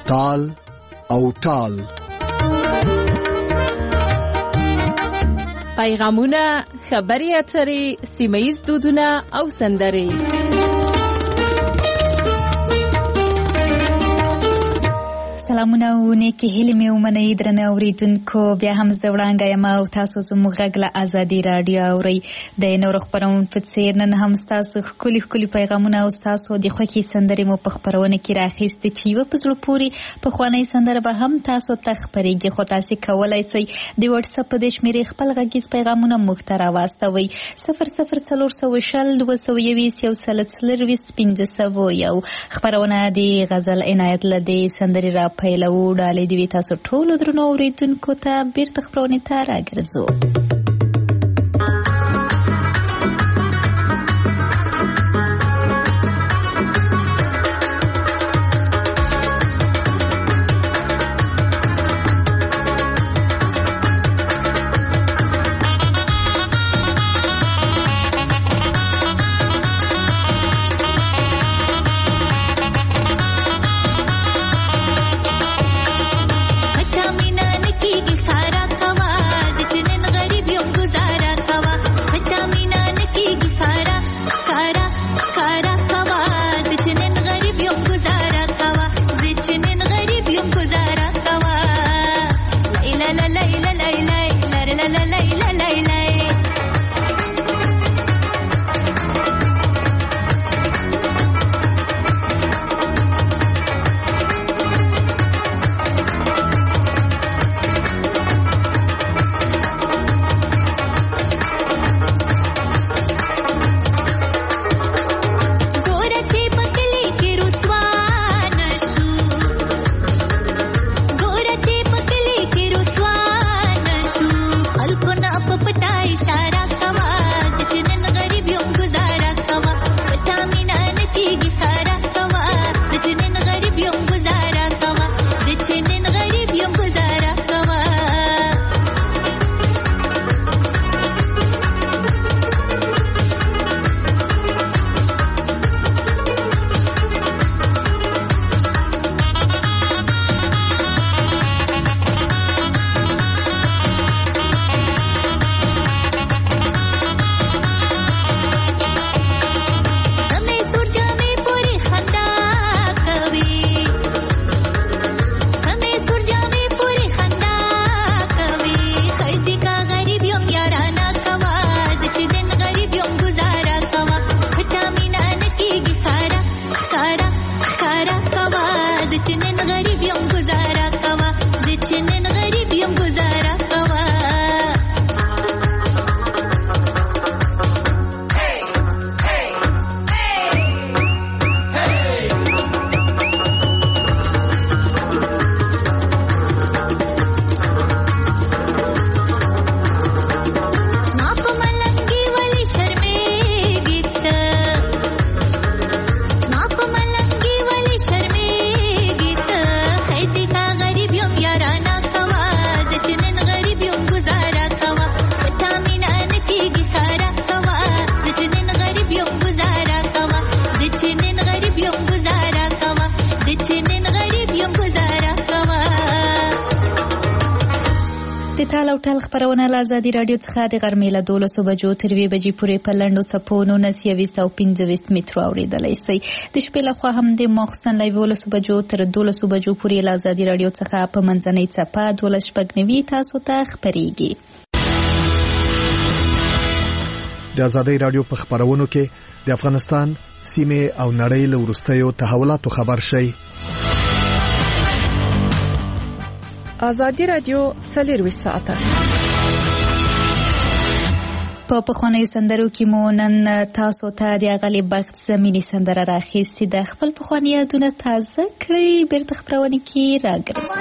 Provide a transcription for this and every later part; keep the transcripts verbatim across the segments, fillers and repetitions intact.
تال او ټال. پیغامونه، خبري اترې، سیمه‌ییز دودونه او سندرې. سلامونه او نیکی هیلې مې ومنئ درنه اورېدونکو. بیا هم زه وړانګه یم او تاسو زموږ غږ له ازادي راډیو اورئ. د نورو خپرونو په څېر نن هم ستاسو ښکلي ښکلي پیغامونه او ستاسو د خوښې سندرې مو په خپرونه کې راخیستې چې یوه په زړه پورې پخوانۍ سندره به هم تاسو ته خپرېږي. خو تاسې کولی شئ د وټساپ په دې شمېرې خپل غږیز پیغامونه موږ ته راواستوئ. صفر صفر څلور سوه شل دوه سوه یویشت یو سل څلرویشت پنځه سوه یو. خپرونه د غزل عنایت له دې سندرې را پیلو. ډالۍ دوی تاسو ټولو درنو اورېدونکو ته بیرته خپرونې ته راګرځو. تال او ټال خپرونه له ازادي راډیو څخه د غرمې له دولسو بجو تر یوې بجې پورې په لنډو څپو نولس یویشت او پنځه ویشت مترو اورېدلی شئ. د شپې لخوا هم د ماخوستن له یولسو بجو تر دولسو بجو پورې له ازادي راډیو څخه په منځنۍ څپه دولس شپږ نوي تاسو ته خپرېږي. د ازادي راډیو په خپرونو کې د افغانستان سیمه او نړۍ له وروستیو تحولاتو خبر شئ. ازادي راډیو څلرویشت ساعته په پخوانیو سندرو کې مو نن تاسو ته د غالي بخت زمینی سندره راخیستې ده. خپل پخواني یادونه تازه کړئ. بیرته خپرونه کې راګرځو.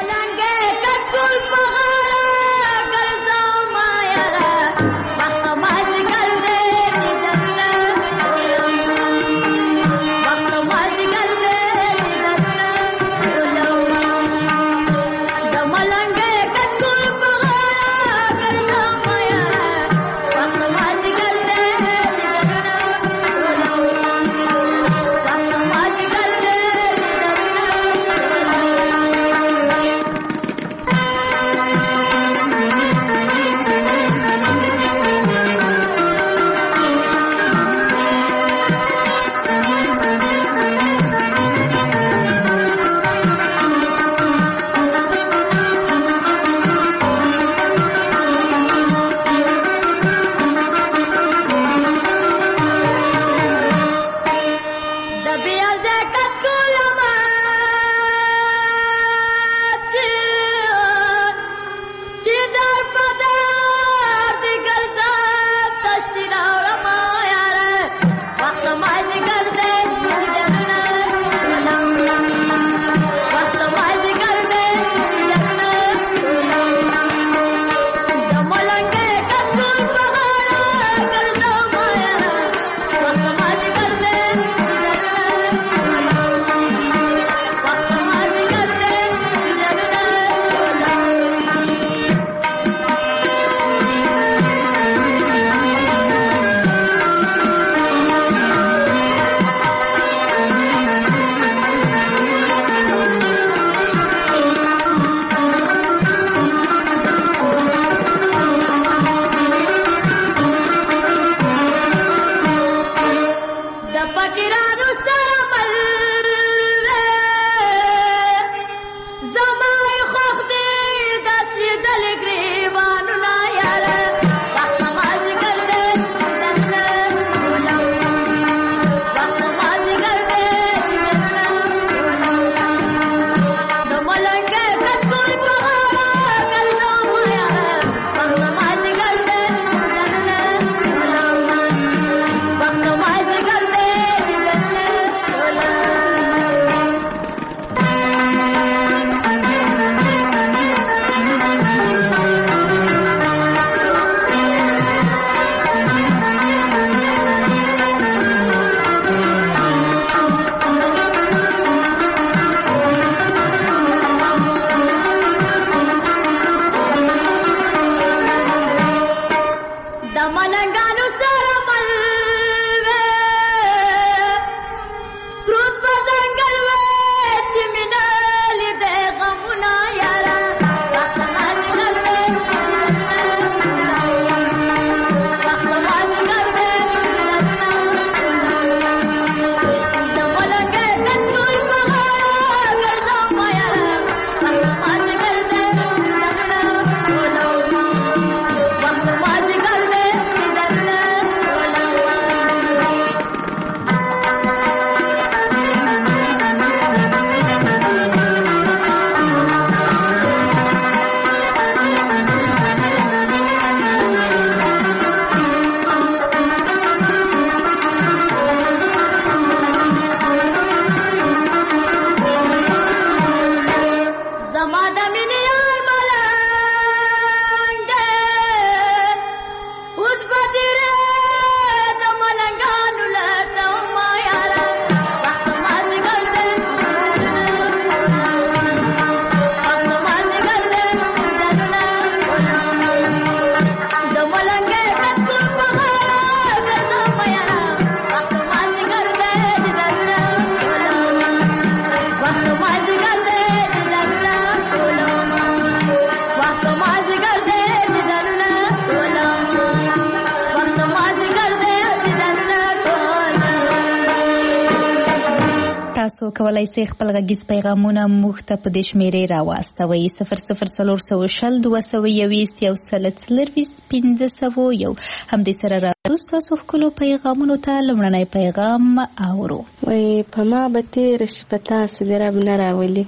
تاسو کولای شئ خپل غږیز پیغامونه موږ ته په دې شمیرې راواستوئ صفر صفر څلور سوه شل دوه سوه یوویشت یو سل څلرویشت پنځه سوه یو. همدې سره راځو ستاسو ښکلو پیغامونو ته. لومړنی پیغام اورو. وایي په ما به تېره شپه تاسو د رب نه راولي،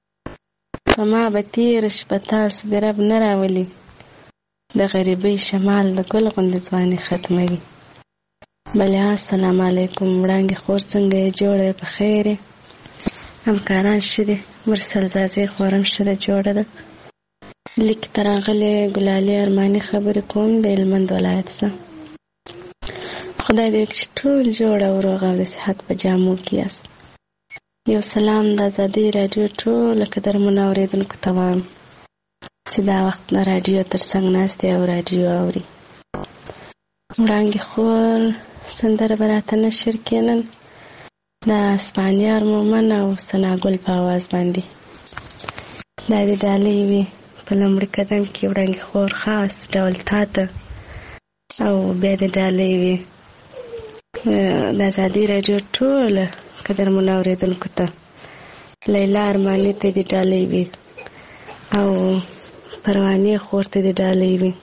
په ما به تېره شپه تاسو د رب نه راولي، د غریبۍ شمال د ګل غوندې ځواني ختموي. بله السلام علیکم. وړانګې خور څنګه یې جوړه یې په خیر یې؟ همکاران ښه دي؟ مرسل زازې خورم ښه ده جوړه ده. لیک ته راغلې ګلالي ارماني خبرې کوم د هلمند ولایت څخه. خدای دې وکړي چې ټول جوړ او روغ او د صحت په جامو کې یاست. یو سلام د ازادۍ راډیو ټوله قدرمنو اورېدونکو ته وایم چې دا وخت نه راډیو تر څنګ ناست دی او راډیو اوري. وړانګې خور سندره به راته نشر کړي نن د اسپانیار مومن او ثناګل په اواز باندې. دا د ډالۍ وي په لومړي قدم کې وړانګې خور خاص ډول تا ته، او بیا د ډالۍ وي د ازادۍ راډیو ټوله قدرمنو اورېدونکو ته. لیلا ارماني ته د ډالۍ وي او پروانې خور ته د ډالۍ وي.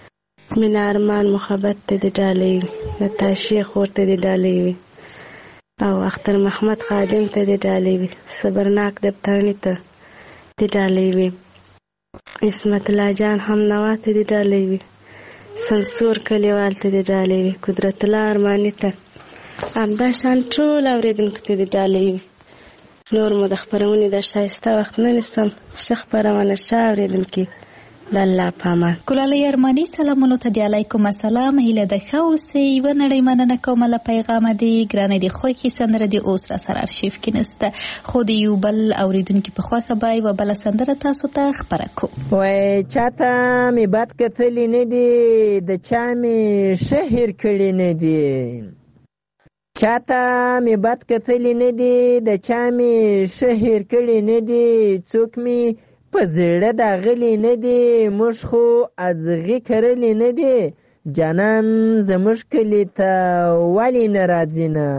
مینا ارمان محبت ته د ډالۍ وي. نتاشې خور ته د ډالۍ وي. او اختر محمد خادم ته دې ډالۍ وي، صبرناک دفترني ته دې ډالۍ وي، عصمت الله جان هم نوا ته دې ډالۍ وي، سنسور کلیوال ته دې ډالۍ وي، قدرت الله ارماني ته، همدا شان ټول اورېدونکو ته دې ډالۍ وي. نور مو د خپرونې د ښایسته وخت نه نیسم. ښه خپرونه ښه اورېدونکي د الله په امان. ګلالۍ ارماني سلامونو ته د علیکم السلام، هیله ده ښه اوسئ. یوه نړۍ مننه کوم له پیغامه دې ګرانې د خوښې سندره دې اوس را سره ارشیف کې نسته، خو د یو بل اورېدونکي په خوښه به یوه بله سندره تاسو ته خپره کړو. وای چاته مې بد کتلي نه دي، د چا مې ښه هېر کړي نه دي، چاته مې بد کتلي نه دي، د چا مې ښه هېر کړي نه دي، څوک مې په زړه داغلي نه دي، موږ خو ازغي کرلي نه دي، جانان زموږ کلي ته ولې نه راځي نه،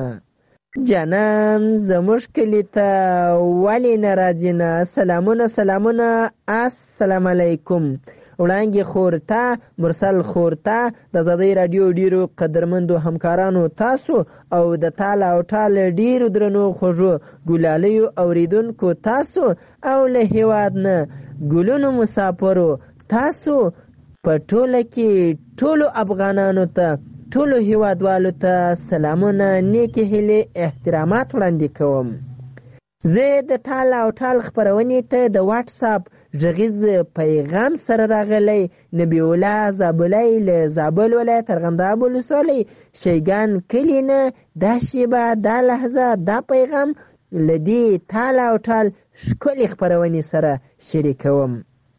جانان زموږ کلي ته ولې نه راځي نه. سلامونه سلامونه، السلام علیکم. وړانګې خورته، مرسل خورته، د آزادۍ راډیو ډیرو قدرمندو همکارانو تاسو او د تال او ټال ډیرو درنو خوږو ګلالیو اوریدونکو تاسو او له هیواد نه ګلونو مسافرو تاسو په ټوله کې ټولو افغانانو ته، ټولو هیوادوالو ته سلامونه، نیکې هیلې، احترامات وړاندې کوم. زه د تال او ټال خپرونې ته د واټس اپ غږیز پیغام سره راغلی. نبی الله زابلی له زابل ولایت ارغنداب ولسوالۍ شیګان کلي نه دا شیبه دا لحظه دا پیغام له دې تال او ټال ښکلې خپرونې سره شریکوم.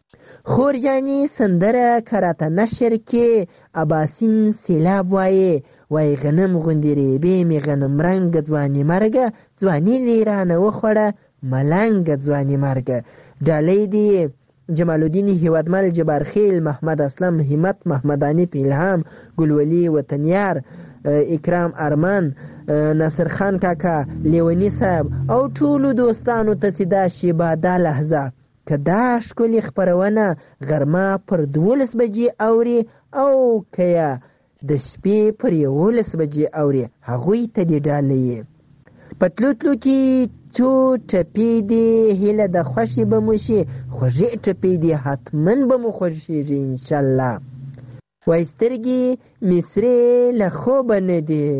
خورجاني سندره کراته نشر کې اباسین سیلاب وایي، وای غنم غوندې ریبې مې غنم رنګه ځواني مرګه، ځواني لیرانه وخوړه ملنګه ځواني مرګه. ډالۍ دی جمال الدین هیوادمل، جبارخیل، محمد اسلم، همت محمدانی، پیلهام، ګلولی وطنیار، اکرام ارمان، ناصر خان کاکا، لیونی صاحب او ټولو دوستانو ته چې دا شیبه دا لحظه که دا ښکلې خپرونه غرمه پر دولس بجې اوري او که یا د شپې پر یولس بجې اوري، هغوی ته دې ډالۍ. په تلو تلو کې څو ټپې دي، هیله د خوښې به مو شي، خوږې ټپې دي حتمن به مو خوښېږي انشاءالله. وای سترګې مې سرې له خوبه نه دي،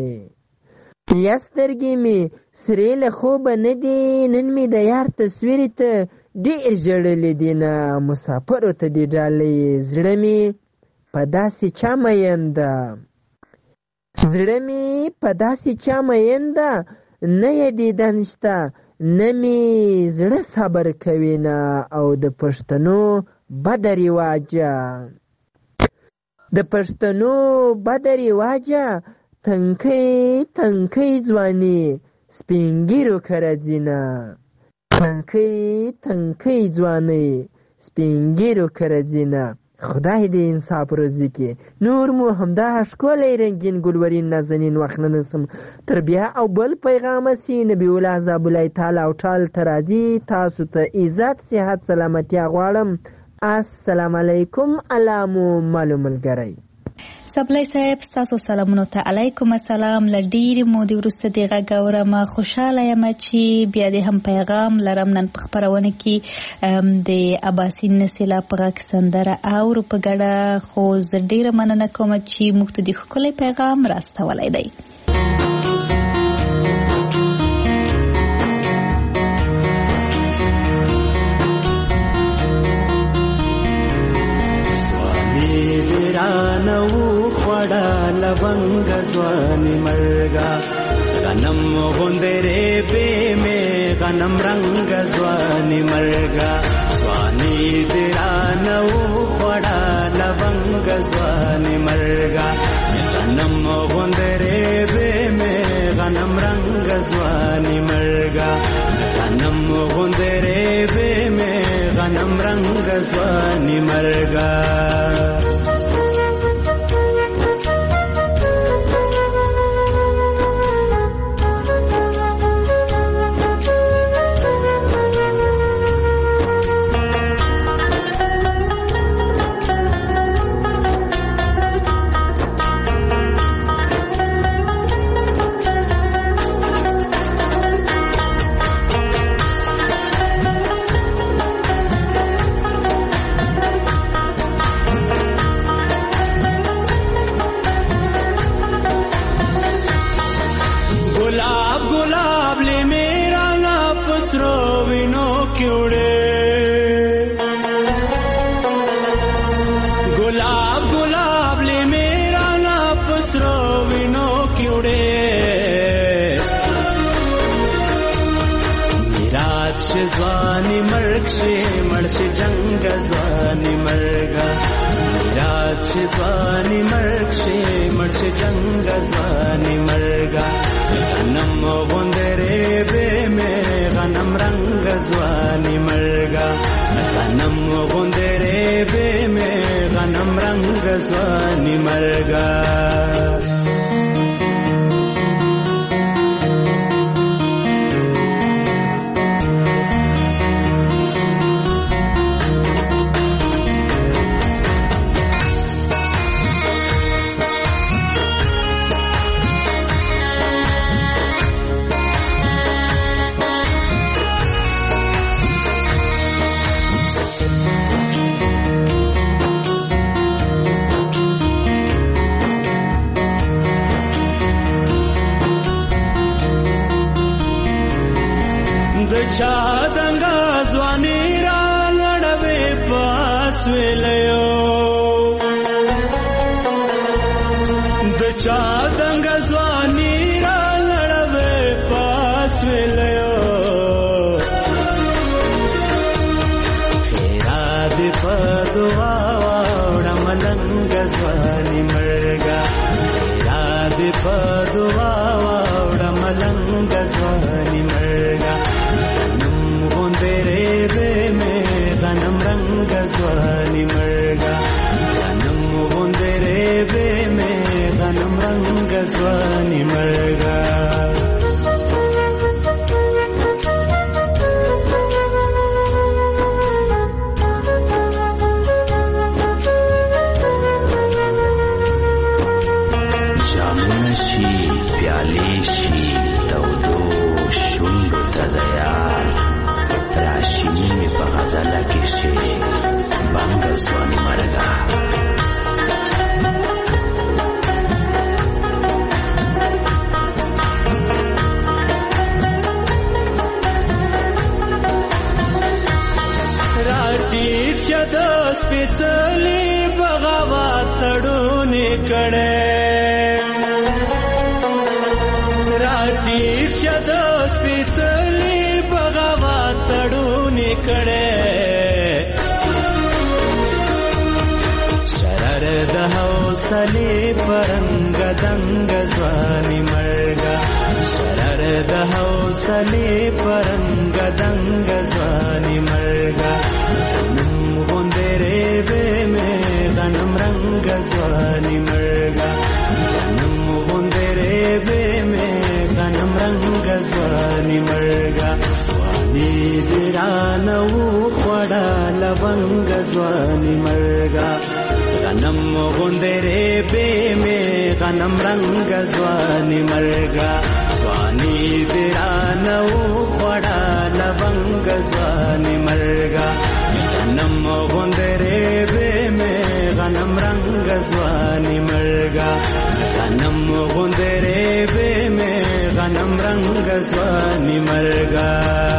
یا سترګې مې سرې له خوبه نه دي، نن مې د یار تصویر ته ډېر ژړلې دي نه، مسافرو ته دې ډالۍ. زړه مې په داسې چا مین ده، زړه مې په داسې چا مین ده، نه یې دیدن شته نه مې زړه صبر کوي نه، او د پښتنو بده رواجه، د پښتنو بده رواجه، تنکۍ تنکۍ ځواني سپینګیرو کره ځینه، تنکۍ تنکۍ ځواني سپینګیرو کره ځینه. خدای دې انصاف روزي کې. نور مو همدا ښکلی رنګین ګلورین نازنین وخت نه نسم تر بیا او بل پیغامه سي. نبی الله زابلی تعالی او ټال ته راځي. تاسو ته عزت صحت سلامتیا غواړم. السلام علیکم. الله مو معلوم ملګری. سبلی صاحب ستاسو سلامونو ته علیکم السلام. له ډېرې مودې وروسته دې غږ اورم. خوشحاله یم چې بیا دې هم پیغام لرم. نن په خپرونه کې د اباسین سیلاب په غږ سندره اورو په ګډه، خو زه ډېره مننه کوم چې موږ ته د ښکلی پیغام راستولی دی. लवंग स्वानी मर्गा गनम गुंदरे पे में गनम रंग स्वानी मर्गा स्वानी तेरा नौ बड़ा लवंग स्वानी मर्गा गनम गुंदरे पे में गनम रंग स्वानी मर्गा गनम गुंदरे पे में गनम रंग स्वानी मर्गा. پسرو وینو کیوڑے گلاب گلاب لی میرا نا پسرو وینو کیوڑے میرات شی زوانی مرگ شی مرش جنگ زوانی مرگا میرات شی زوانی مرگ شی مرش جنگ زوانی مرگا غنم غندرے بے میں غنم رنگ زوانی مرگا غنم غندرے بے میں غنم رنگ زوانی مرگا چادنگا زوانی را لڑوے پاس ویلیو د چادنگا زوانی را لڑوے پاس ویلیو خیرا دی پدوا وڑا ملنگ زوانی مرگا خیرا دی پدوا وڑا ملنگ زوانی مرگا غنم رنگ زوانی مرگا غنم غندرے بے میں غنم رنگ زوانی مرگا جامون شی پیالی شی تودو شنڈو تدیار راشینی می په غزله کې شي بنګ سوانی مرګا راټیر شد سپېڅلې بغاوت تړونې کړې راټیر شد سپېڅلې بغاوت تړونې کړې شرر د حوصلې پرنګ دنګ ځواني مرګا شرر د حوصلې پرنګ دنګ ځواني مرګا غنم غندرې بې مې غنم رنګ ځواني مرګا غنم غندرې بې مې غنم رنګ ځواني مرګا ځواني دې رانه وخوړه لونګ ځواني مرګا غنم غندرې بې مې غنم رنګ ځواني مرګا ځواني دې رانه وخوړه لونګ ځواني مرګا غنم غندرې بې مې غنم رنګ ځواني مرګا غنم غندرې بې مې غنم رنګ ځواني مرګا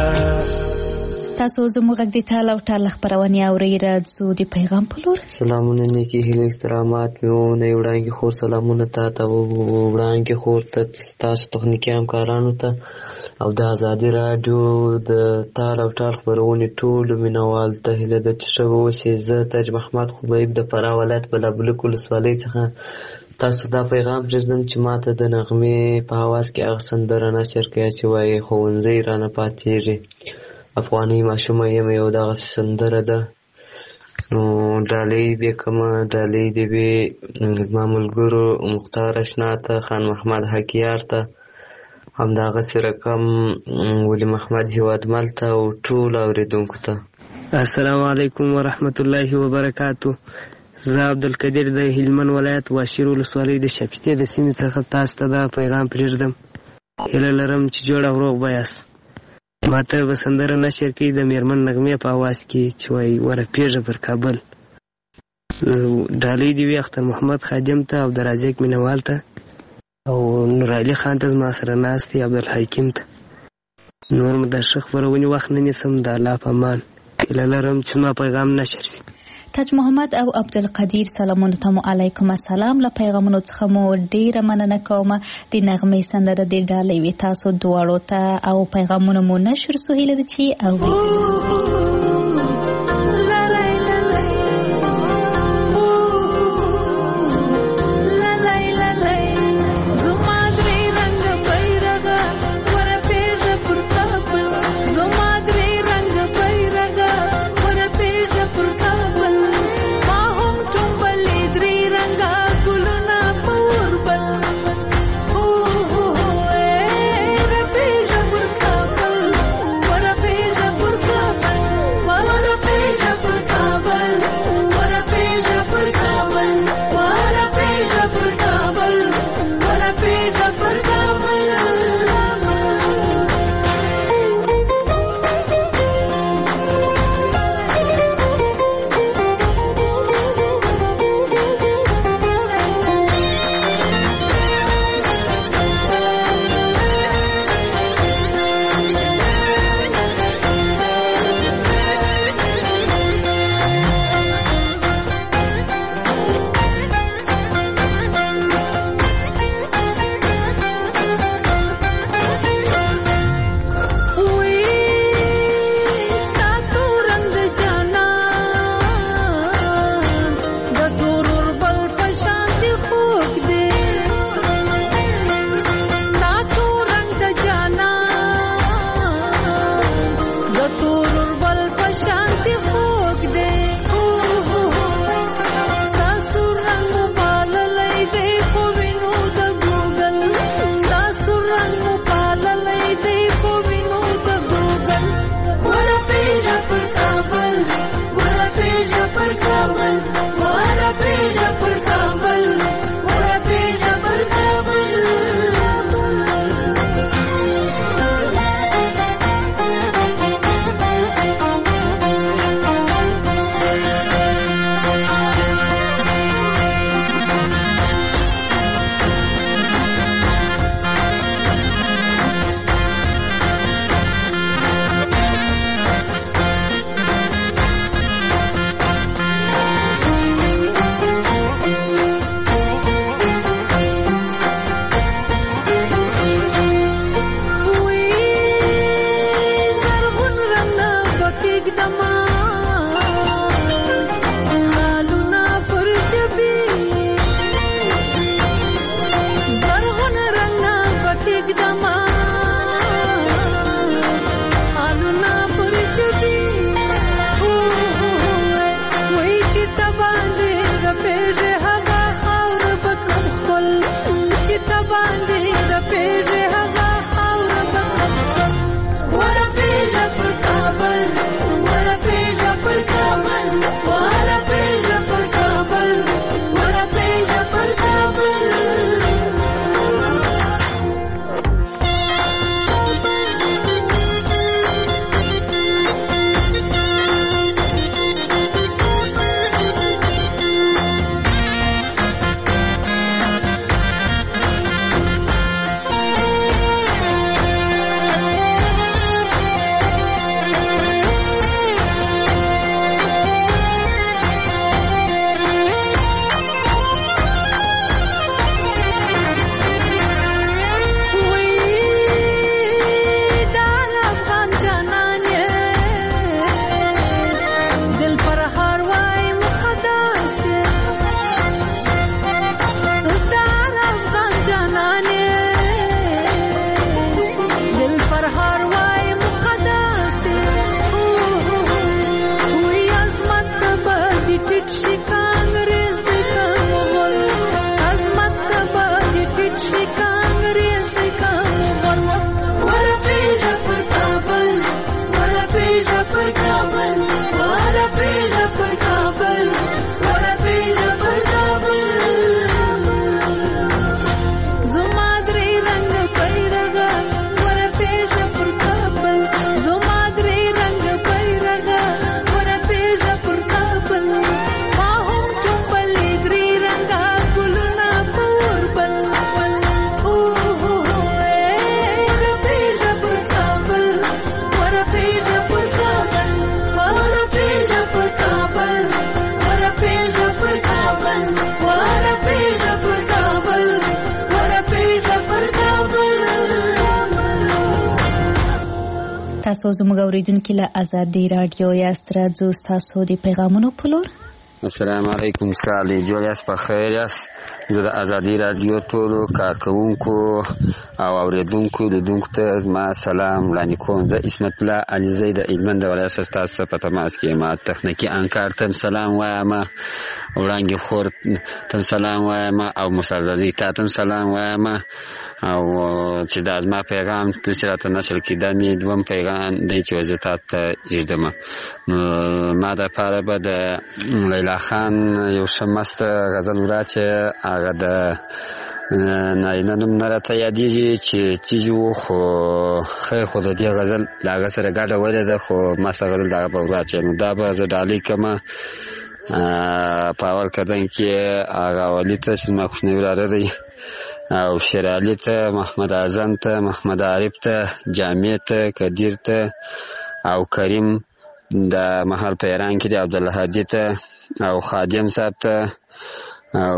تاسو زموږ غږ د ټال او ټال خبرونه اورئ راځو د پیغام په لور سلامونه نیکی هیله احترامات میونه وړاندې خور سلامونه ته وړاندې خور ته تاسو تخنیکی همکارانو ته او د ازادي رادیو د ټال او ټال خبرونه ټول مینوال ته هیله د تشو وسې زه تاج محمد خبیب د فرا ولایت بلابلک ولسوالۍ څخه تاسو دا پیغام پرېږدم چې ماته د نغمې په حواس کې هغه سندره نشر کړئ چې وایي ښوونځی رانه پاتېږي افغاني ماشومه یم یو دغسې سندره ده نو ډالۍ دې کومه ډالۍ دې وي زما ملګرو مختار اشنا ته خان محمد حکیار ته همدغسې رقم ولی محمد هیوادمل ته او ټولو اورېدونکو ته السلام علیکم ورحمت الله وبرکاتو زه عبدالقدیر د هلمند ولایت واشیر ولسوالۍ د شپیتې د سیمې څخه تاسو ته دا پیغام پرېږدم هیله لرم چې جوړ او روغ به یاست ماته به سندره نشر کړي د میرمن نغمې په اواز کې چې وایي ورپېږه پر کابل ډالۍ دې وي اختر محمد خادم ته او د رازق مینوال ته او نورعلي خان ته زما سره ناست دی عبدالحکیم ته نور مو د ښه خپرونې وخت نه نیسم. د الله په امان هیله لرم چې زما پیغام نشر شي. تاج محمد او عبدالقدیر سلامونه ته مو علیکم السلام. له پیغامونو څخه مو ډیره مننه کوم. د نغمې سندره د ډالۍ وي تاسو دواړو ته او پیغامونه مو نشر سو هیله ده چې اورئ. تاسو زموږ اوریدونکو له آزادي رادیو یاست، راځو تاسو د پیغامونو په لور. السلام علیکم. سالي جوړ یاست، په خیر یاست؟ زه د آزادي رادیو ټولو کارکوونکو او اوریدونکو لیدونکو ته زما سلام وړاندې کوم. زه عصمت الله علیزی د هلمند د ولایت څخه ستاسو په تماس کې یم. تخنیکي انکار ته سلام وایم، وړانګې خور ته سلام وایم، او مسرزادي تا ته سلام وایم. او چې دا زما پیغام چې راته نشر کېده مې دوم پیغام دی چې وزې تا ته ایږدم. نو ما دپاره به د لیلا خان یو ښه مسته غزل وراچې، هغه د نارینه نوم نه راته یادېږي چې تیږي وو، خو خیر خو د دې غزل د هغه سره ګډه ولې ده، خو مسته غزل د هغه به وراچې. نو دا به زه ډالۍ کړمه په اول قدم کې هغه والي ته چې زما کوچنی وراره دی، او شیر علي ته، محمد اعظم ته، محمد عارف ته، جامع ته، قدیر ته، او کریم د محل په ایران کې دی، عبدالله هادي ته، او خادم صاحب ته، او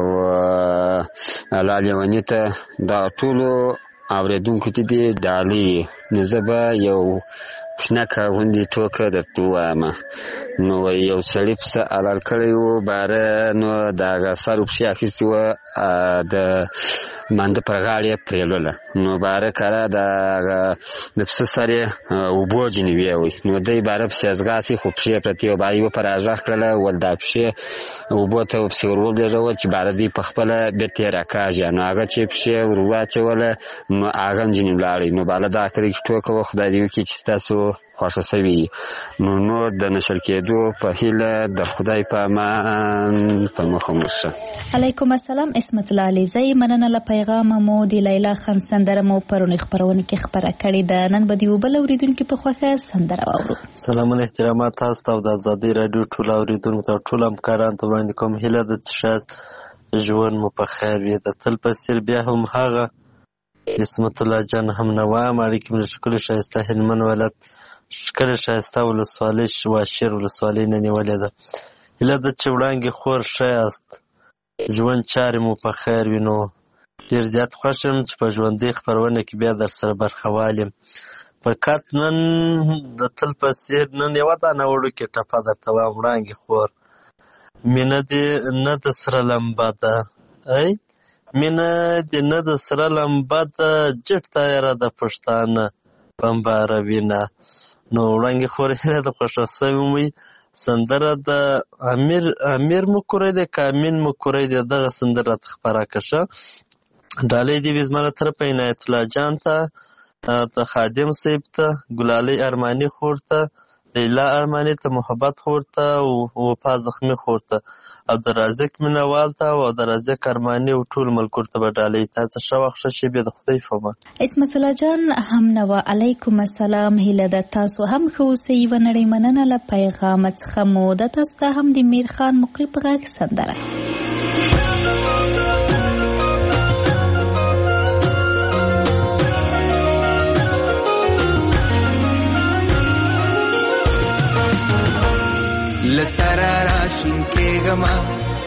الله لیوني ته. دا ټولو اورېدونکو ته دي ډالۍ. نو زه به یو شنکه غوندې ټوکه درته ووایم. نو یو سړي پسه حلال کړی و باره، نو د هغه سر و پښې اخیستې وه، د مانده پر غاړه یې پرېلوله. نو باره کره د هغه د پسه سر یې اوبو ځینې ویوی. نو دی باره پسې ځغاستې، خو پښې یې پرتې وه. باره یې وپراژغ کړله، ول دا پښې اوبو ته پسې ور ولېږول چې باره دوی په خپله بېرته یې راکاږي. نو هغه چې پښې ور واچوله، نو هغه هم ځینې ولاړی. نو باله دا اخرې کې ټوکه وه، خدای دې وکړي چې ستاسو خوښه شوي. نو نور د نشر کېدو په هیله د خدای په امان په مخه مو شه. علیکم السلام. عصمت الله علیزی، مننه له پیغامه مو. د لیلا خان سندره مو پرونی خپرونه کې خبره کړې ده، نن به د یو بل اوریدونکي په خوښه سندره واورو. سلامونه احترامات تاسو ته او د آزادي رادیو ټولو اوریدونکو ته او ټولو همکارانو ته وړاندې کوم هیله ده چې ښه ژوند مو په خیر وي. د تل په څېر بیا هم هغه عصمت الله جان هم نه وایم. اړیکې مې له ښکلي ښایسته هلمند ولایت ښکلې ښایسته ولسوالۍ واشیر ولسوالۍ نه نیولې ده. هیله ده چې وړانګې خور ښه یاست، ژوند چارې مو په خیر وي. نو ډېر زیات خوښ یم چې په ژوندۍ خپرونه کې بیا در سره برخوال یم. فقط نن د تل په څېر نن یوه دانه وړوکې ټپه درته وایم. وړانګې خور، مینه دې نه د سره لمبه ده، ای مینه دې نه د سره لمبه ده، جټ تیاره د پښتانه بمباره وینه. نو وړانګې خور هیله د خوښه سوی وي. سندره د امیر امیر مکوری دی که امین مکوری دی، دغه سندره راته خپره کړه ښه. ډالۍ دې وي زما له طرفه عنایت الله جان ته، د خادم صاحب ته، ګلالۍ ارماني خور ته، لیلا ارماني ته، محبت خور ته، وفا زخمي خور ته، او د رازق مینوال ته، او د رازق ارماني او ټول ملګرو ته به ډالۍ. تاسو ښه وخت ښه شېبې د خدای په امان. عصمت الله جان هم نوا. علیکم السلام. هیله ده تاسو هم ښه اوسئ. یوه نړۍ مننه له پیغامه څخه مو. د تاسو ته هم د میر خان مقری په غږ سندره. لسره راشین کېږمه،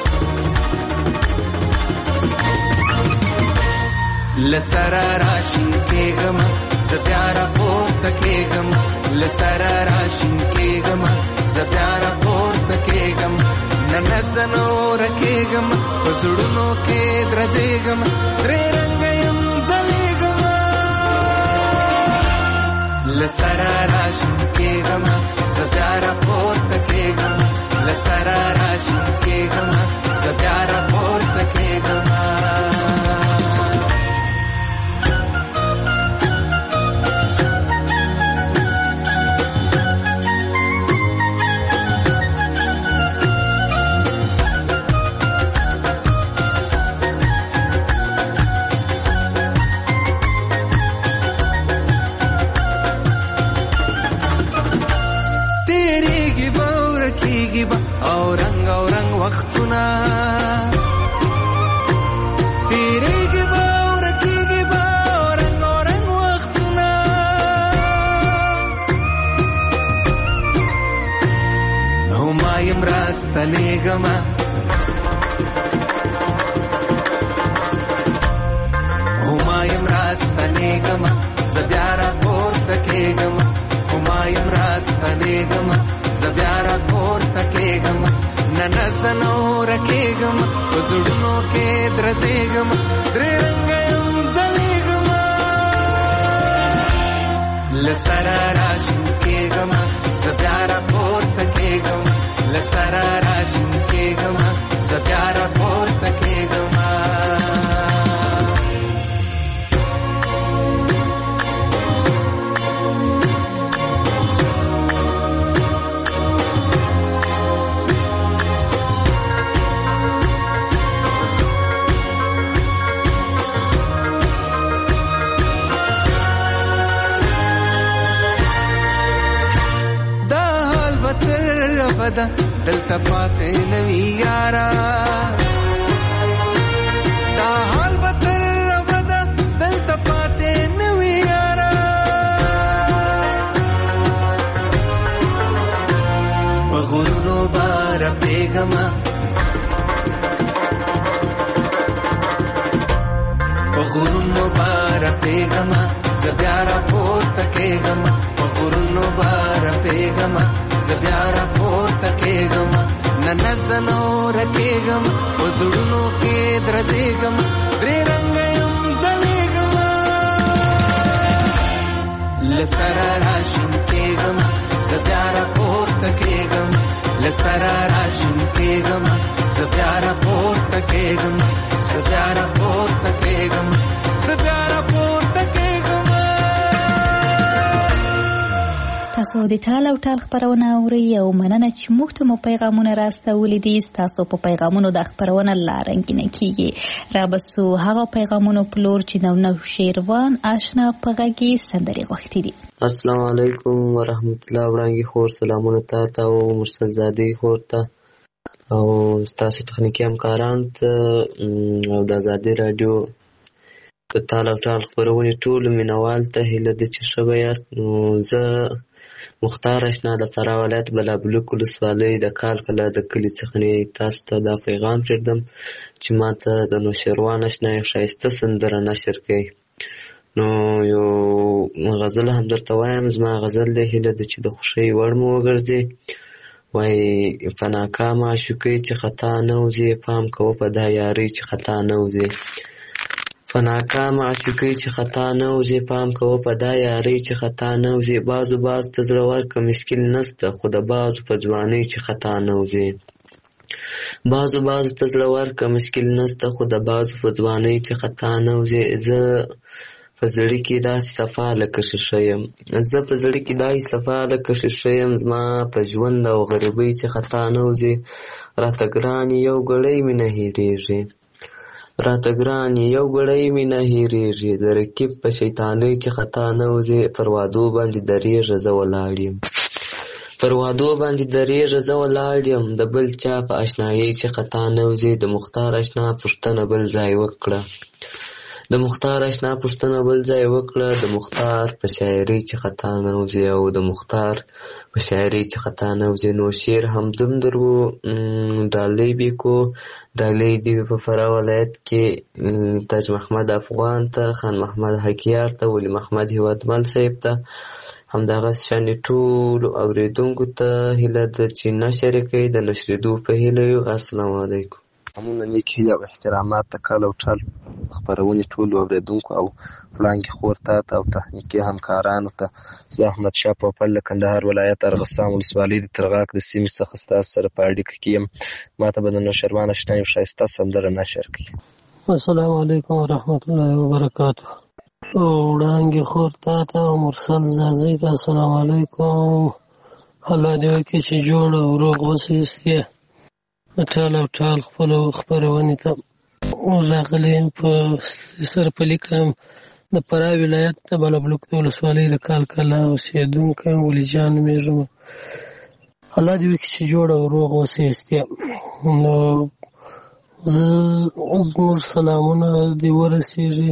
لسره راشین کېږمه، زه بیا راپورته کېږم. لسره راشین کېږمه، زه بیا راپورته کېږم. نه نه زه نوره کېږم، په زړونو کې درزېږم، درې رنګه یم ځلېږمه. لسره راشین کېږمه، زه بیا راپورته کېږم. لسره راشین کېږمه، زه بیا راپورته کېږمه. او رنگ او رنگ وختونه تیریږي به او رکیږي به او رنگ او رنگ وختونه. نو ما یم راستنېږمه، او ما یم راستنېږمه، زه بیا راپورته کېږم. او ما کېږم نن زه نور کېږم په زړونو کې درزېږم درې رنګه یم ځلېږم له سره راشین کېږم زه بیا راپورته کېږم له سره راشین کېږم زه بیا راپورته کېږم دلته پاتې نوي یارا دا حال به تر ابده دلته پاتې نوي یارا په غرونو به رپېږمه په غرونو به رپېږمه زه بیا راپورته کېږم په غرونو به رپېږمه زه بیا راپورته کېږم نن زه نور کېږم په زړونو کې درزېږم درې رنګه یم ځلېږم له سره راشین کېږم زه بیا راپورته کېږم له سره راشین کېږم زه بیا راپورته کېږم زه بیا راپورته کېږم زه بیا راپورته کېږم تاسو د ټال او ټال خبرونه اورئ او مننه چې موږ ته مو پیغامونه راستولي دي. ستاسو په پیغامونو د خبرونه لا رنګینه کیږي. را بسو هغه پیغامونو په لور چې نو نو شیروان آشنا په غږی سندري غوښتي دي. السلام علیکم ورحمت الله. وړاندې خور سلامونه تاسو او مرسل زادي خور ته او تاسو تخنیکی همکاران ته او د آزادي رادیو د ټال او ټال خبرونه ټول مینوال ته هیله د چې شوه یاست. نو زه مختار اشنا د فراه ولایت بلابلوک ولسوالۍ د کال کله د کلي څخه تاسو ته دا پیغام پرېږدم چې ما ته د نوشیروان اشنا یو ښایسته سندره نشر کړئ. نو یو غزل هم درته وایم. زما غزل دی هیله ده چې د خوښۍ وړ مو وګرځي. وایي په ناکامه عاشقۍ چې خطا نه وځي پام کوه په دا یارۍ چې خطا نه وځي په ناکامه عاشقۍ چې خطا نه وځي پام کوه په دا یارۍ چې خطا نه وځي بازو باز ته زړور که مشکل نسته خو د بازو په ځوانۍ چې خطا نه وځي بازو بازو ته زړور که مشکل نسته خو د بازو په ځوانۍ چې خطا نه وځي زه په زړه کې داسې صفا لکه ښیښه یم زه په زړه کې داسې صفا لکه ښیښه یم زما په ژوند او غریبۍ چې خطا نه وځي راته ګران یو ګړی مې نه هېرېږي راته ګران یو ګړی مې نه هېرېږي د رقیب په شیطانۍ چې خطا نه وځي پر وعدو باندې درېږه زه ولاړ یم پر وعدو باندې درېږه زه ولاړ یم د بل چا په اشنایۍ چې خطا نه وځي د مختار اشنا پوښتنه بل ځای وکړه د مختار اشنا پوښتنه بل ځای وکړه د مختار په شاعرۍ چې خطا نه وځي او د مختار په شاعرۍ چې خطا نه وځي نو شعر همدم درو ډالۍ بیکو ډالۍ دی په فراه ولایت کې تاج محمد افغان ته خان محمد حکیار ته ولی محمد هیوادمل صاحب ته همدغه شانې ټولو اورېدونکو ته هیله ده چې نشر کوي د نشرېدو په هیله یو. السلام علیکم. همونه نیک هیله او احترامات د کال او ټال خپرونې ټولو اورېدونکو او وړاندې خور ته او تخنیکي همکارانو ته زه احمد شاه پوپل له کندهار ولایت ارغستان ولسوالۍ د ترغاق د سیمې څخه ستاسو سره په اړیکه کې یم. ما ته به د نوشیروان اشنا یو ښایسته سندره نشر کړي. السلام علیکم ورحمت الله وبرکاتو. وړاندې خور ته او مرسل زازي ته السلام علیکم. الله دې وکړي چې جوړ او روغ اوسئ. ټال او ټال خپلو خپرونې ته راغلی یم په سر په لیکم د فراه ولایت د بلابلوک د ولسوالۍ د کال کلا اوسېدونکی یم. ولی جان نومېږم. الله دې وکړي چې جوړ او روغ اوسئ. نو زه زموږ سلامونه دې ورسېږي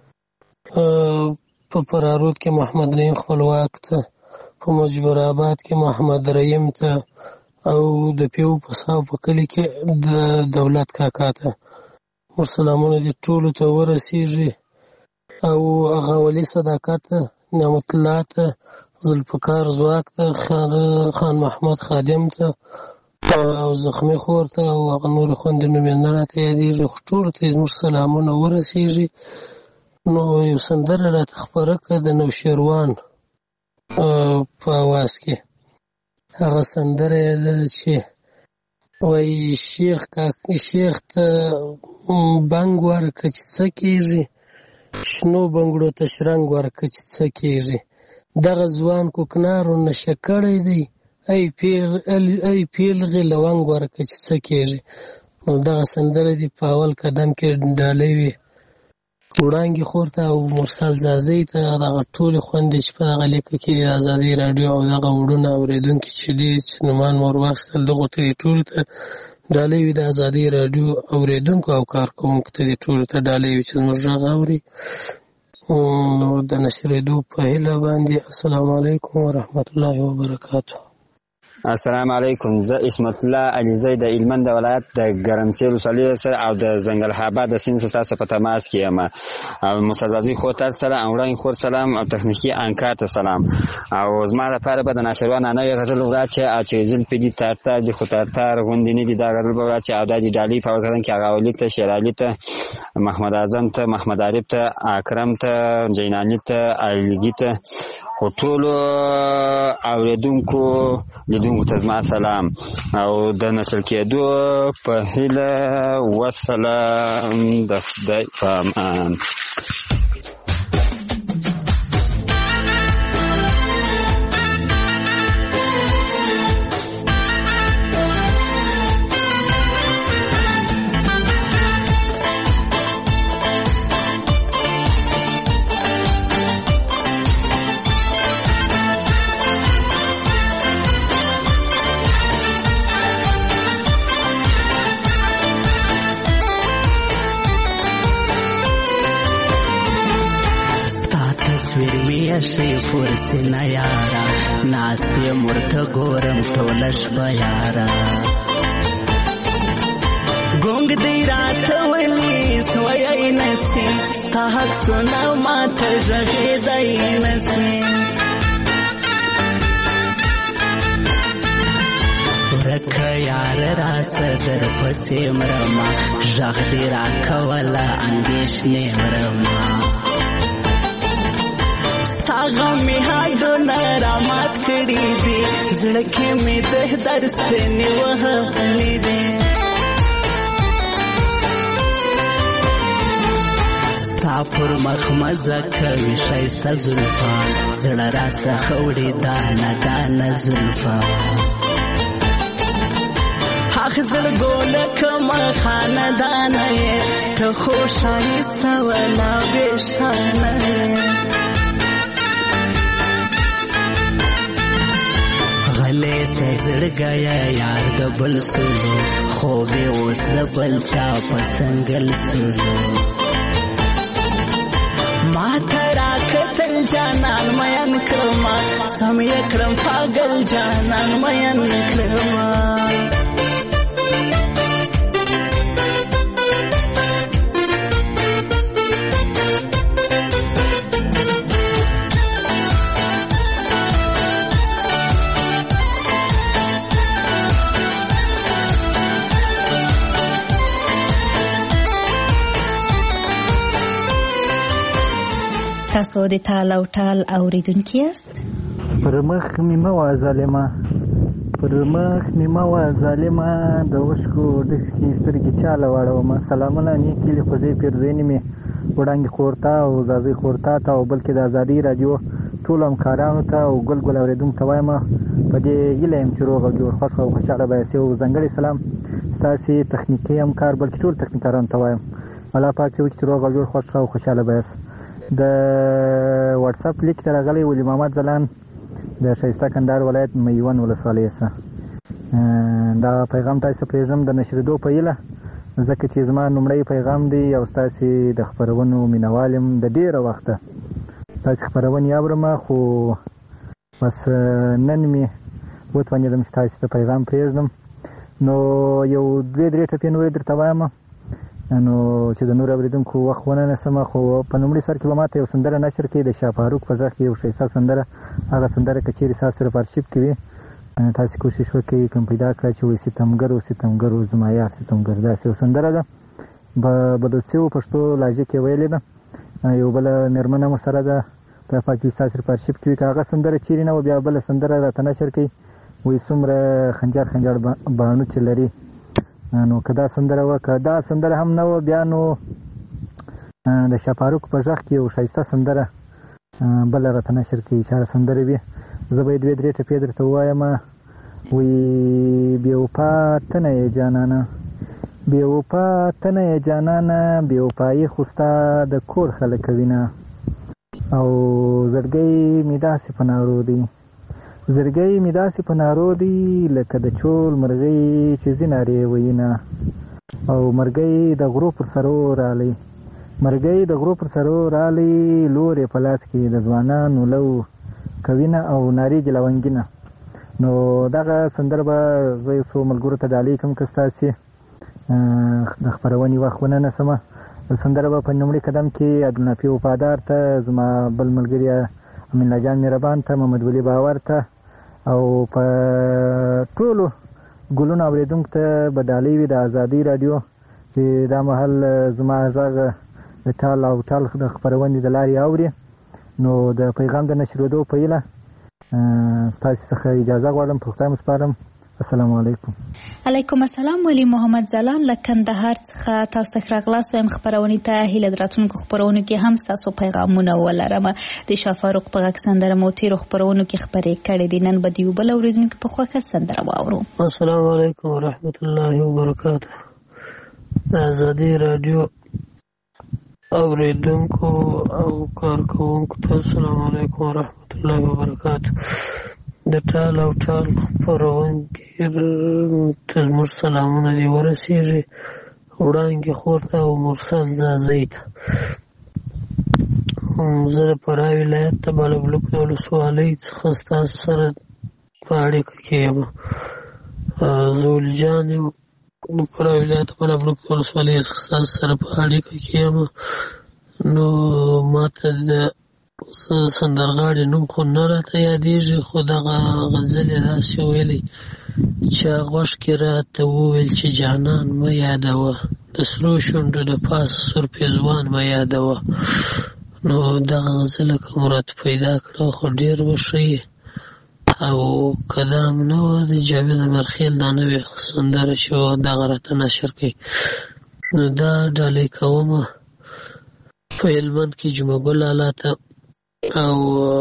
په فرارود کې محمد نعیم خپلواک ته په مجبور آباد کې محمد رحیم ته او د پیو په صاحب په کلي کې د دولت کاکا ته موږ سلامونه دې ټولو ته ورسېږي او هغه ولي صداقت ته نعمت الله ته ذوالفقار ځواک ته خان محمد خادم ته او زخمي خور ته او هغه نورې خویندې نوم یې نه راته یادېږي، خو ټولو ته زموږ سلامونه ورسېږي. نو یو سندره راته خپره کړه د نوشیروان په اواز کې. هغه سندره یې ده چې وایي شیخ شیخ ته بنګ ورکړه چې څه کېږي، شنو بنګړو ته شرنګ ورکړه چې څه کېږي، دغه ځوان کوکنارو نشه کړی دی، ای پیل ای پیلغې لونګ ورکړه چې څه کېږي. نو دغه سندره دې په اول قدم کې ډالۍ وي وړانګې خور ته او مرسل زازۍ ته، دغه ټولې خویندې چې په دغه لیکه کې د ازادۍ راډیو او دغه وړونه اورېدونکي چې دي چې نومان مو ور واخیستل، دغو ته دې ټولو ته ډالۍ وي. د ازادۍ راډیو اورېدونکو او کارکوونکو ته دې ټولو ته ډالۍ وي چې زموږ غږ اوري. نو د نشرېدو په هیله باندې السلام علیکم ورحمت الله وبرکاتو. السلام علیکم. زه اسمت الله علیزی د هلمند ولایت د ګرمسیر ولسوالۍ سره او د ځنګل حابه د سیند ستاسو په تماس کې یم. او مستزازي خور ته سلام، وړاندې خور سلام او تخنیکي انکار ته سلام. او زما لپاره به د ناشروان نوې غزل وغواړي چې چې زلفې دي تارتار دي خو تارتار غوندې نه دي، دا غزل به وغواړي چې او دا دي ډالۍ په ورکړن کې هغه علي ته، شیرعلي ته، محمد اعظم ته، محمد عارف ته، اکرم ته، جیناني ته، علیګي ته، خو ټولو اورېدونکو لیدونکو ته زما سلام او د نشر کېدو په هیله وسلام. د خدای په امان. شي فرسي نه یارا ناستې مرته ګورم ټوله شپه یارا ګونګ دی راته ولي سوی نسي ستا حق سونه ماته غږېدی نسي ورکه یار راسه در پسې مرمه غږ دې راکوله اندېښنې مرمه غمې حدونه رامات کړي دي زړه کې مې د درد ستنې وهلې دي ستا پر مخ مزه کوي ښایسته زلفه زړه راڅخه وړي دانه دانه زلفه حق زړګو لکه خاندانه یې ته خو ښایسته ولا بېشانه یې غلې سې زړګیا یار د بل سولو خوبې اوس د بل چا په څنګل سولو ما ته راکتل جانان مین کړما سم یې کړم پاگل جانان مین کړما تاسو د تال او ټال اوریدونکي یاست؟ پر مخ مې مه وه ظالمه پر مخ مې مه وه ظالمه د اوښکو ډکې سترګې چاله واړومه. سلامونه نیکې له خوځې پیرزینې مې وړانګې خور ته او زازۍ خور ته او بلکې د ازادۍ راډیو ټولو همکارانو ته او ګل ګل اورېدونکو ته وایم په دې هیله یم چې روغ او جوړ خوښ او خوشحاله به یاستئ. او ځانګړی سلام ستاسې تخنیکي همکار بلکې ټولو تخنیکارانو ته وایم الله پاک دې وکړي چې روغ او جوړ خوښ او خوشحاله به یاست. د واتساپ لیک ته راغلی ولی محمد ځلان د ښایسته کندهار ولایت میوند ولسوالۍ څخه دا پیغام تاسو پرېږدم د نشرېدو په هیله ځکه چې زما لومړی پیغام دی او ستاسې د خپرونو مینوال یم د ډېره وخته تاسې خپرونې اورم خو بس نن مې وتوانېدم چې تاسې ته پیغام پرېږدم. نو یو دوې درې ټپې نورې درته وایم نو چې د نور اورېدونکو وخت ونه نیسم. خو په لومړي سر کې به ماته یو سندره نشر کړي د شاه فاروق په غږ کې یو ښایسته سندره، هغه سندره که چېرې ستاسو سره په ارشیف کې وي تاسو کوشش وکړئ کوم پیدا کړئ چې وایي ستمګر او ستمګر او زما یار ستمګر داسې یو سندره ده په بدوسیو پښتو لهجه کې ویلې ده. یو بله مېرمنه مو سره ده په پاکي استاد صرف ارشیف کې وي که هغه سندره چیرې نه وه بیا بله سندره راته نشر کوي وایي څومره خنجر خنجر باڼو چې لري. نو که دا سندره وه که دا سندره هم نه وه بیا نو د شاه فاروق په غږ کې یو ښایسته سندره بله راته نشر کوي چې هغه سندرې وي. زه به یې دوې درې ټپې درته ووایم. وایي بې وفا ته نه یې جانانه بې وفا ته نه یې جانانه بې وفایي خو ستا د کور خلک وینه او زړګی مې داسې په نارو دی زړګی مې داسې په نارو دی لکه د چول مرغۍ چې زینارې وینه او مرګی د غرو پر سرو رالی مرګی د غرو پر سرو رالی لور یې په لاس کې د ځوانانو لو کوینه او ناریږي لونګینه. نو دغه سندره به زه یو څو ملګرو ته ډالۍ کړم که ستاسې د خپرونې وخت ونه نیسمه. سندره به په لومړي قدم کې عبدالنافي وفادار ته زما بل ملګري امین الله جان مهربان ته محمد ولی باور ته او په ټولو ګلونو اورېدونکو ته به ډالۍ وي د ازادۍ راډیو چې دا مهال زما غږ د ټال او ټال د خپرونې د لارې اوري. نو د پیغام د نشرېدو په هیله ستاسې څخه اجازه غواړم په خدای مو سپارم. السلام علیکم. علیکم السلام. ولی محمد ځلان له کندهار څخه تاسو ته راغلاست وایم خپرونې ته هیله د راتلونکو خپرونو کې هم ستاسو پیغامونه ولرم. د شاه فاروق په غږ سندره مو تېرو خپرونو کې خپرې کړې دي. نن به د یو بل اورېدونکي په خوښه سندره واورو. السلام علیکم ورحمت الله وبرکاته. د ازادۍ راډیو اوریدونکو او کارکوونکو ته السلام علیکم ورحمت الله وبرکاته. د ټال او ټال خپرونکي ته زموږ سلامونه دې ورسېږي وړانګې خور ته او مرسل زازۍ ته. زه د فراه ولایت د بالابلوک د ولسوالۍ څخه ستاسو سره په اړیکه کې یم. زول جان یم د فراه ولایت د بالابلوک د ولسوالۍ څخه ستاسو سره په اړیکه کې یم. نو ما ته د سندرغاړي نوم خو نه راته یادېږي خو دغه غزل یې داسې ویلی چې غوږ کې راته وویل چې جانان مه یادوه د سرو شونډو د پاسه سور پېزوان مه یادوه. نو دغه غزله که مو راته پیدا کړه خو ډېر به ښه یې او که دا هم نه وه د جاوید امرخیل دا نوې سندره چې وه دغه راته نشر کوي. نو دا ډالۍ کومه په هلمند کې جمعه ګل لالا ته او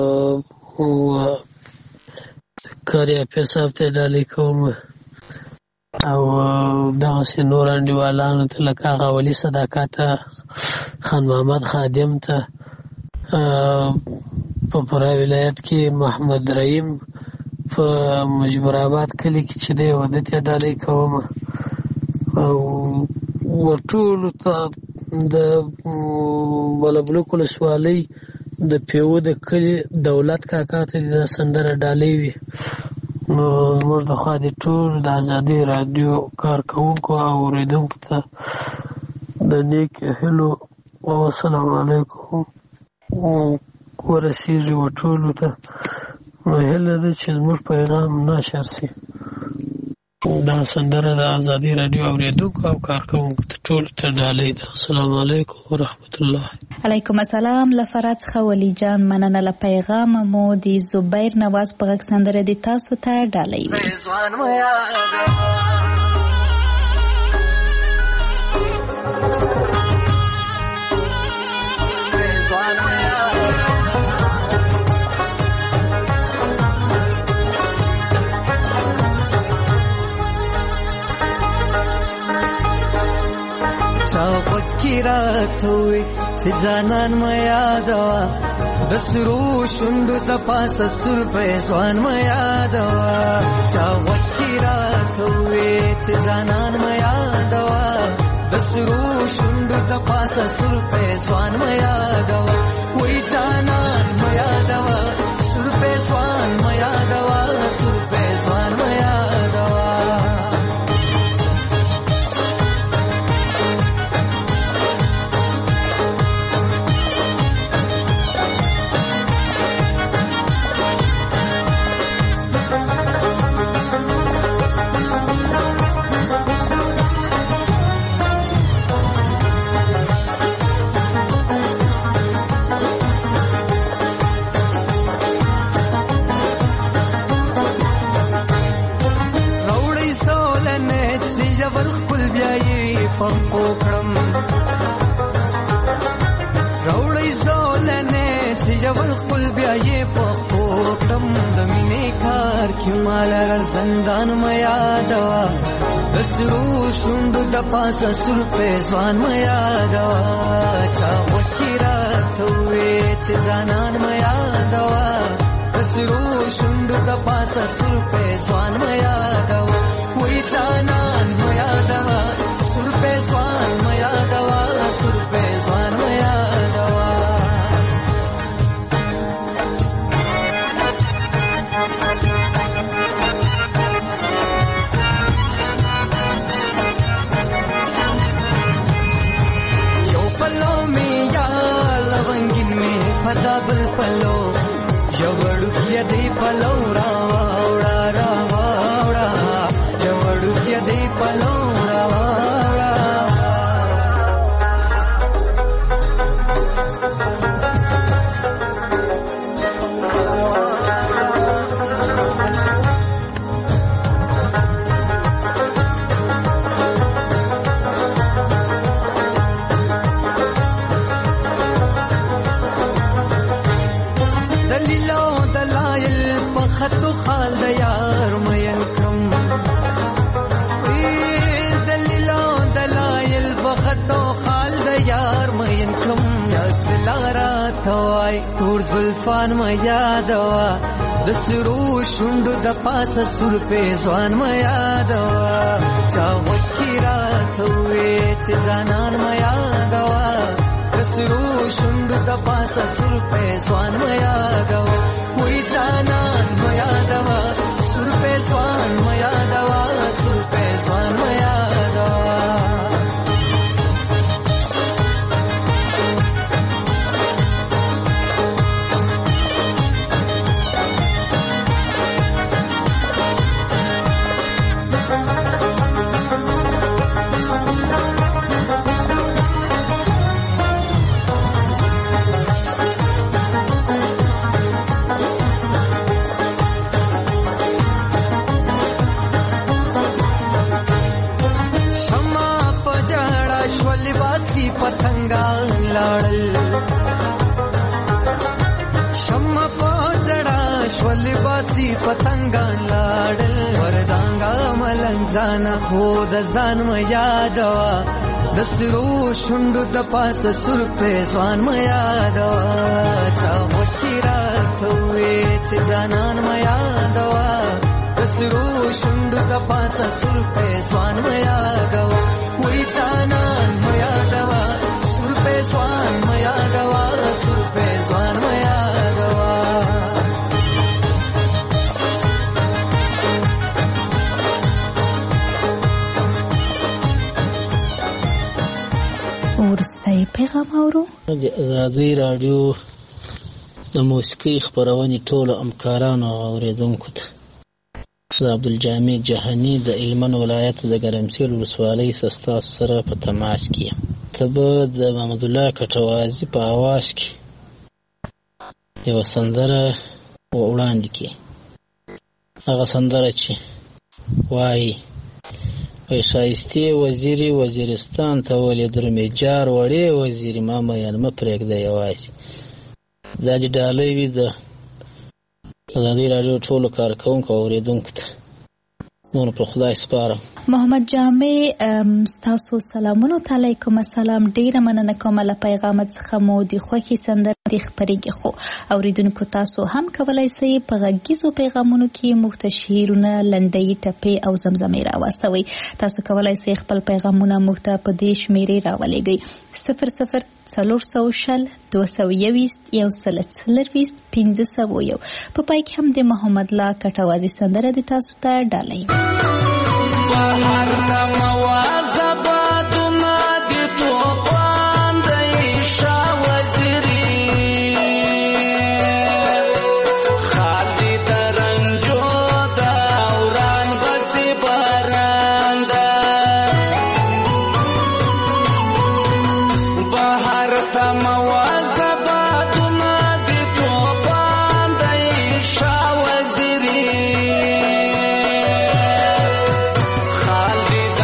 کاریاپي صاحب ته ډالۍ کوم او دغسې نور انډیوالانو ته لکه هغه ولي صداقت ته خان محمد خادم ته په فراه ولایت کې محمد رحیم په مجبور آباد کلي کې چې دی واده ته ډالۍ کوم او ورټولو ته د بالابلوک ولسوالۍ د پیو د کلي دولت کاکا ته د سندره ډالۍ وي. نو زموږ د خوا د ټول د ازادۍ راډیو کارکوونکو او اورېدونکو ته د نیک هیلو او السلام علیکم ورسېږي ټولو ته. نو هیله ده چې زموږ پیغام نشر شي. دا سندره د ازادۍ راډیو اورېدونکو او کارکوونکو ته ټولو ته ډالۍ ده. السلام علیکم ورحمت الله. علیکم السلام. له فرات څخه ولی جان مننه. له پیغام مو د زبیر نواز په غږ سندره د تاسو ته ډالۍ وي. چاوت کی راتوي چې ځانان ما یادوا د سرو شوندو د پاسه سر په ځوان ما یادوا. چاوت کی راتوي چې ځانان ما یادوا د سرو شوندو د پاسه سر په ځوان ما یادوا. وای ځانان ما یادوا سر په ځوان ما یادوا سر په ځوان ما یادوا. بیا یې په خپو کړم د مینې کار کې مال را زندان مې یادوا د سرو شونډو د پاسه سور پیزوان مې یادوا چا وکي راته وې چې ځانان مې یادوا د سرو شونډو د پاسه سور پیزوان مې یادوا وې ځانان مې یادوا سور پیزوان مې یادوا سور پیزوان مې یادوا دبل پلو جوړو کې دی پلو را واوړه را واوړه جوړو کې دی پلو را واوړه خطو خال د یار مین کم دلیلو دلایل بخطو خال د یار مین کم یاسلارا توای تور زلفان ما یادوا د سرو شوندو د پاسه سر پیزوان ما یادوا چا وکیرا توې چې ځانان ما یادوا د سرو شوندو د پاسه سر پیزوان ما یادوا وې ځانان ما یادوا سر پیزوان ما یادوا سر پیزوان ما یادوا پتنگا لاړل شمع پاجړه شول باسي پتنگا لاړل وردانګا ملنځان خو د ځان م یادوا د سرو شوندو د پاسه سر پیزوان م یادوا چا وکیرا توې چې ځانان م یادوا د سرو شوندو د پاسه سر پیزوان م یادوا وې ځانان م یادوا سر پیزوان م یادوا سر پیزوان م یادوا ورسته پیغام اورو د آزادۍ رادیو د موسیقي خبرونې ټولو همکارانو او اوریدونکو ته زه عبدالجامع جهاني د هلمند ولایت د ګرمسیر ولسوالۍ ستاسو سره په تماس کې یم. ته به د محمد الله کټوازي په اواز کې یوه سندره وړاندې کړې. هغه سندره چې وایي وای ښایستې وزیرې وزیرستان ته ولې درمې جار وړې وزیرې ما میین مه پرېږده یوازې. دا دې ډالۍ وي د آزادۍ راډیو ټولو کارکوونکو او اورېدونکو ته. نور په خدای سپارم. محمد جامع ستاسو سلامونو ته علیکم السلام. ډیره مننه کوم له پیغامت څخه مو د خوښي سندره د خبرېږي خو اوریدونکو تاسو هم کولای شئ په غږیزو پیغامونو کې موږ ته شعرونه لنډۍ ټپې او زمزمې راواستوئ. تاسو کولای شئ خپل پیغامونه موږ ته په دې شمیرې راولېږئ صفر صفر څلور سوه شل دوه سوه یویشت یو سل څلرویشت پنځه سوه یو. په پای کې هم د محمد الله کټوازي سندره د تاسو ته ډالۍ. خالد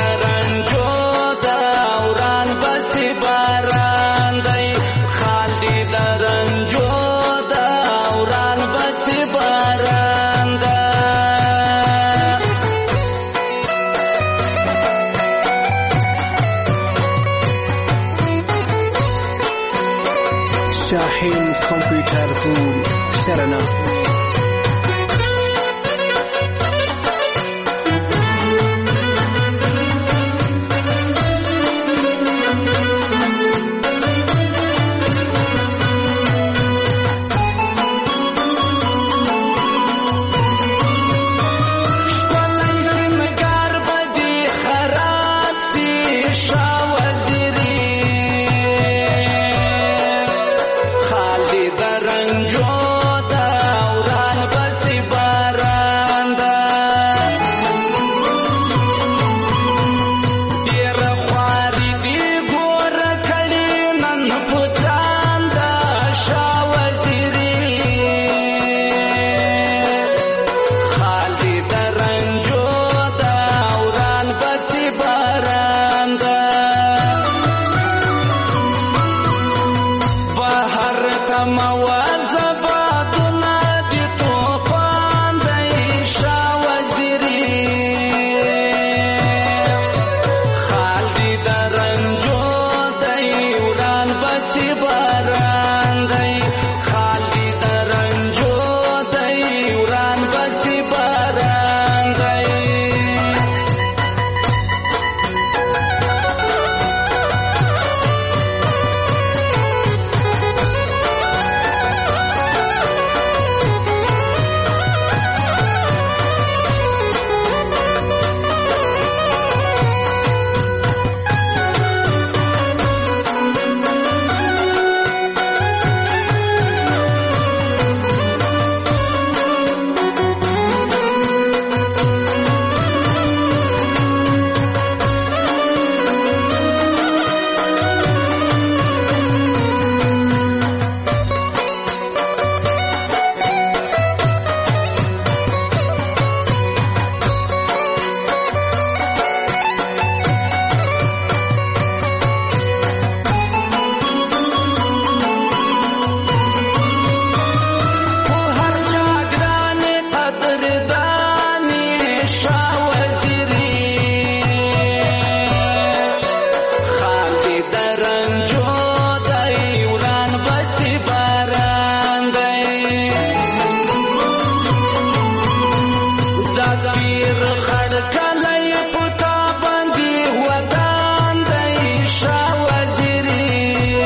پیر خړ کلی پتا باندې ودان دی شاه وزیری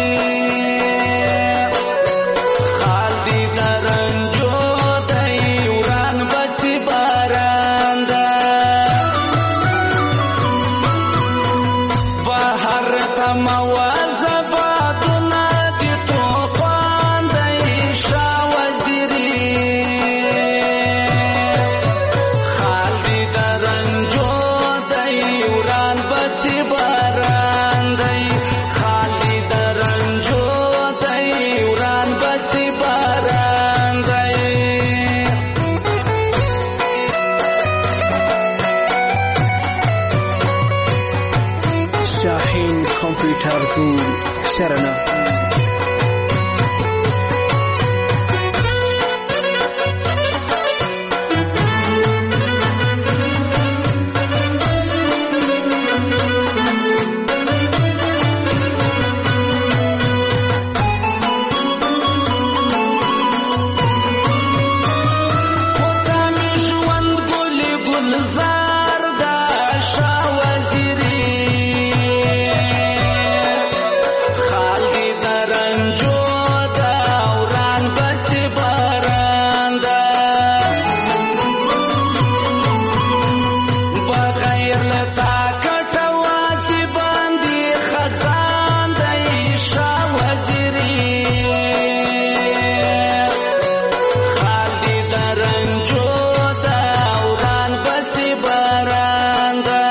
خال دی درنجو دی وران بسی باران ده بهر ته موازه بادونه دی توفان دی شاه وزیری خال دی درنجو دی وران بسی باران دی خال دی درنجو دی وران بسی باران دی شاهین کمپیوټر ټول شرنه وطن ژوند ګل ګلزار ده شاه وزیری خال دی درنجو ده وران بسی باران ده بغیر له طاقت واسي باندې خزان دی شاه وزیری خال دی درنجو ده وران بسی باران ده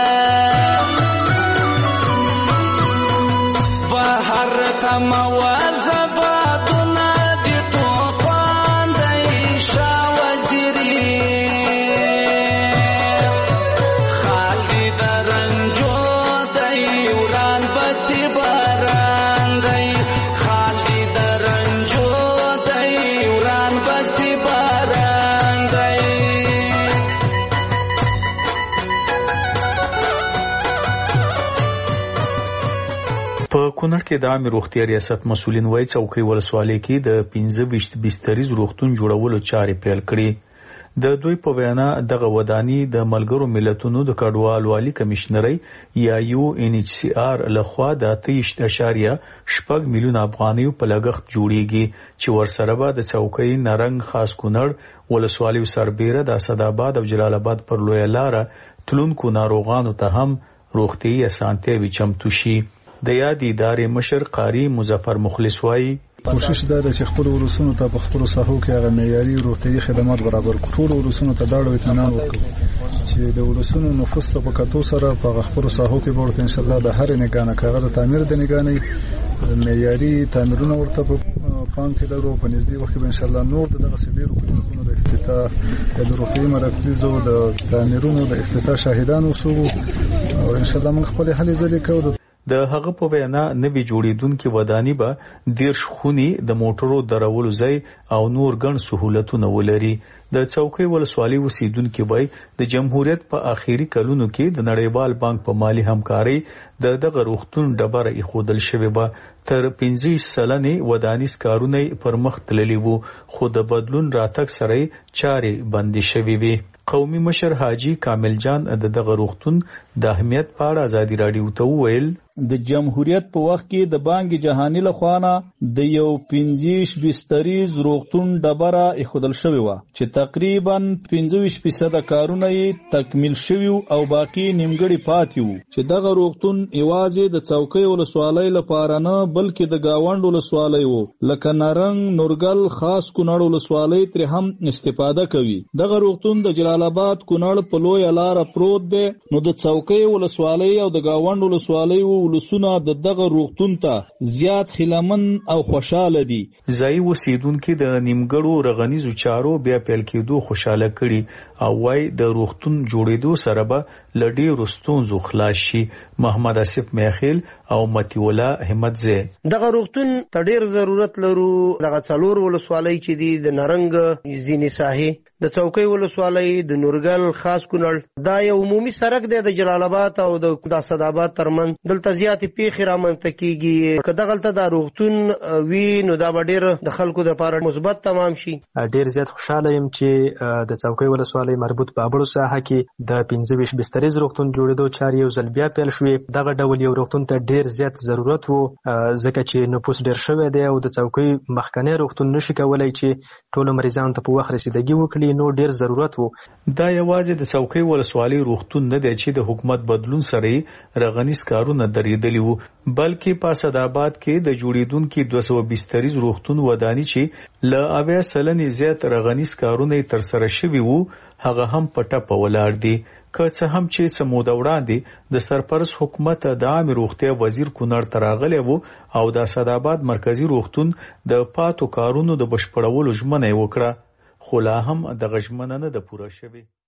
بهر ته موازه بادونه دی توفان دی شاه وزیری خال دی درنجو دی وران بسی باران دی خال دی درنجو دی وران بسی باران دی په کونړ کې د عامې روغتیا ریاست مسؤلین وایي څوکۍ ولسوالۍ کې د پنځه ویشت بستریز روغتون جوړولو چارې پیل کړي. د دوی په وینا دغه وداني د ملګرو ملتونو د کډوالو والي کمشنرۍ یا یو ان ایچ سی آر لخوا د اته اشاریه شپږ میلیون افغانیو په لګښت جوړیږي چې ورسره به د څوکۍ نرنګ خاص کونړ ولسوالۍ سربیره د اسداباد او جلال آباد پر لویه لاره تلونکو ناروغانو ته هم روغتیايي اسانتیاوې چمتو شي. د یاد ادارې مشر قاری مظفر مخلص وایي کوشش دا ده چې خپل ورسونو ته په خپل ساحو کې هغه معیاري روغتيایي خدمات برابر کړو. ټول ورسونو ته ډاډ او اطمینان ورکړو چې د ورسونو نفوس ته په کتو سره په خپل ساحو کې ورته ان شاء الله د هر نگانه کاغذ تعمیر د نگانې معیاري تعمیرونه ورته په پام کې درو په نږدې وخت کې ان شاء الله نور دغه سیبیرو کلینیکونو د افتتاح د روغتيایي مراکزو د تعمیرونو د افتتاح شاهدان وسو او ان شاء الله موږ خپل هلې ځلې کوو. د هغه په وینا نوی جوړیدونکو وداني به دیرش خونی د موټرو درولو ځای او نور ګڼ سہولتونه ولري. د څوکۍ ولسوالۍ اوسیدونکو وایي د جمهوریت په آخري کلونو کې د نړیوال بانک په مالی همکاري د دغه روغتون ډبره ایښودل شوې به تر پنځه سلنې ودانیز کارونه پر مخ تللي وو خو د بدلون راتګ سره چارې بندي شوې وي. قومي مشر حاجی کامل جان د دغه روغتون د اهمیت په اړه ازادي رادیو ته وویل د جمهوریت په وخت کې د بانک جهانی لخوانه د یو پنځه بستریز روغتون ډبره ایښودل شوې و چې تقریبا پنځه فیصد کارونه یې تکمیل شوي او باقی نیمګړي پاتې وو چې دغه روغتون ایوازې د څوکۍ ولسوالۍ لپاره نه بلکې د گاوند ولسوالۍ وو لکه نارنګ نورګل خاص کونړ ولسوالۍ تر هم استفاده کوي. دغه روغتون د جلال آباد کونړ په لوی لار پروت دی نو د څوکۍ ولسوالۍ او د گاوند ولسوالۍ ولسونه د دغه روغتون ته زیات خلمن او خوشاله دي. ځای اوسیدونکو د نیمګړو رغنیزو چارو بیا پیل کېدو خوشاله کړي او وايي د روغتون جوړېدو سره به لډي رستونزو خلاص شي. محمد اسف میخیل او متی ولا همت زه دغه روغتون ته ډیر ضرورت لرو. دغه څلور ولسوالۍ چې دي د نارنګ زینی ساحې د څوکۍ ولسوالۍ د نورګل خاص کونړ دا یو عمومي سړک دی د جلال آباد او د اسداباد ترمن دلته زیاتې پیښې رامنځته کیږي. که دغلته دا روغتون وي نو دا به ډیر د خلکو لپاره مثبت تمام شي. ډیر زیات خوشاله یم چې د څوکۍ ولسوالۍ ولسوالۍ مربوط بابړو ساحه کې د پنځه ویشت بستریز روغتون جوړېدو چارې یو ځل بیا پیل شوې. دغه ډول یو روغتون ته ډیر زیات ضرورت و ځکه چې نفوس ډیر شوی دی او د څوکۍ مخکنی روغتون نشي کولای چې ټولو مریضانو ته په وخت رسیدګي وکړي، نو ډیر ضرورت و. دا یوازې د څوکۍ ولسوالۍ روغتون نه دی چې د حکومت بدلون سره رغنیز کارونه درېدلي وو، بلکې په اسداباد کې د جوړېدونکي دوه سوه بستریز روغتون وداني چې له اویا سلنې زیات رغنیز کارونه تر سره شوي وو هغه هم په ټپه ولاړ دي. که څه هم چې څه موده وړاندې د سرپرست حکومت د عامې روغتیا وزیر کونړ ته راغلی و او د اسداباد مرکزي روغتون د پاتو کارونو د بشپړولو ژمنه یې وکړه، خو لا هم دغه ژمنه نه ده پوره شوې.